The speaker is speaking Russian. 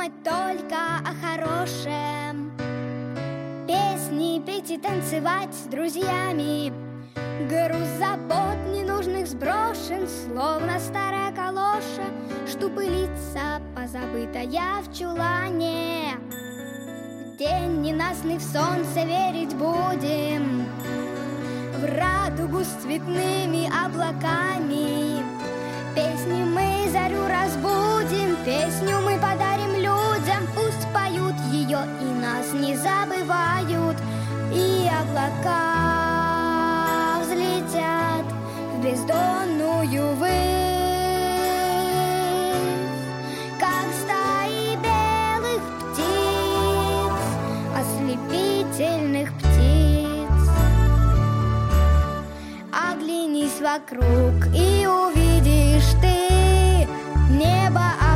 думать только о хорошем. Песни петь и танцевать с друзьями. Груз забот ненужных сброшен, словно старая калоша, что пылится, позабытая в чулане. В день ненастный в солнце верить будем, в радугу с цветными облаками. Песни мы зарю разбудим, песню мы подарим людям. Пусть поют ее и нас не забывают, и облака взлетят в бездонную высь, как стаи белых птиц, ослепительных птиц. Оглянись вокруг и увидишь ты небо